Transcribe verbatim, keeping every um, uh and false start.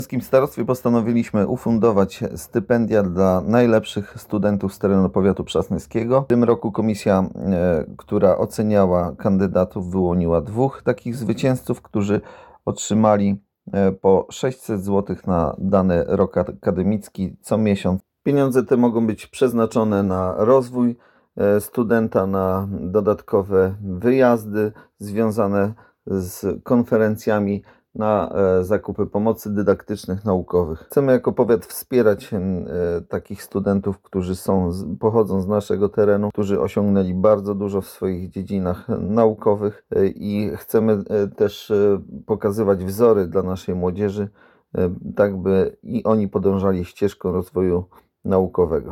W Śląskim Starostwie postanowiliśmy ufundować stypendia dla najlepszych studentów z terenu powiatu przasnyskiego. W tym roku komisja, e, która oceniała kandydatów, wyłoniła dwóch takich zwycięzców, którzy otrzymali e, po sześćset złotych na dany rok akademicki co miesiąc. Pieniądze te mogą być przeznaczone na rozwój e, studenta, na dodatkowe wyjazdy związane z konferencjami, na e, zakupy pomocy dydaktycznych, naukowych. Chcemy jako powiat wspierać e, takich studentów, którzy są, z, pochodzą z naszego terenu, którzy osiągnęli bardzo dużo w swoich dziedzinach naukowych e, i chcemy e, też e, pokazywać wzory dla naszej młodzieży, e, tak by i oni podążali ścieżką rozwoju naukowego.